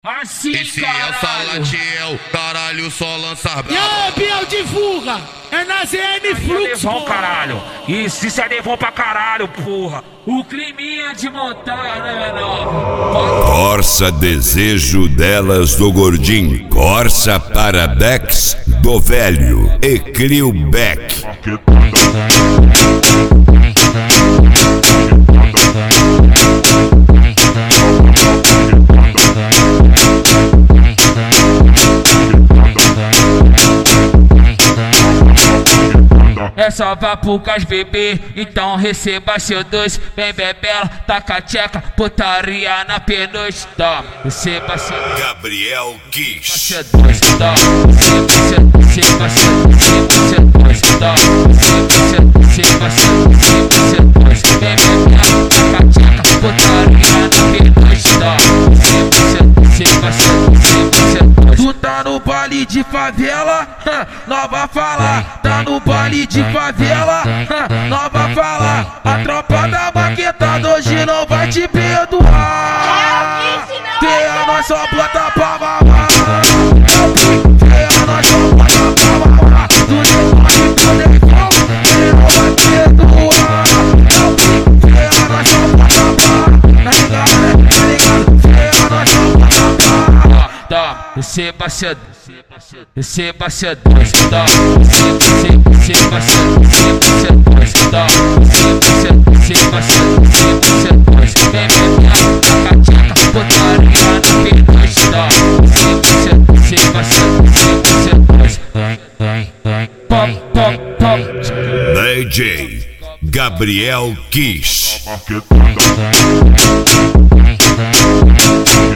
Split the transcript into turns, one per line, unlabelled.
Assim,
e se
caralho.
essa latinha, caralho, só lança brava.
E aí, Biel, divulga! É na ZN Fluxo,
Devon, caralho. Isso é Devon pra caralho, porra. O climinha de montanha, né, menor?
Corsa desejo delas do gordinho. Corsa Parabex do velho. Eclio Beck.
É só vapucas, bebê, então receba seu doce. Vem bebela, taca tcheca, putaria na penuz. Toma, receba seu doce.
Gabriel Kish.
Seu doce, toma, receba seu doce. Toma, receba seu doce. Vem bebela, taca tcheca, putaria na penuz. Toma, receba seu doce. Tu tá no baile de favela, nova fala. Tá no baile de favela, nova fala. A tropa da maquetada hoje não vai te perdoar. Feia, nós só bota pra mamar. Feia, nós só bota pra mamar. Tu nem pode poder como, ele não vai perdoar. Feia, nós só bota pra. Tá ligado? Feia, nós só bota pra. Toma, receba cedo. Receba seu doce, toma, receba seu doce, toma, receba seu doce. Vem bebendo, taca tcheca, putaria na penuz, toma, receba seu doce. Pop, pop, pop.
DJ Gabriel Kish.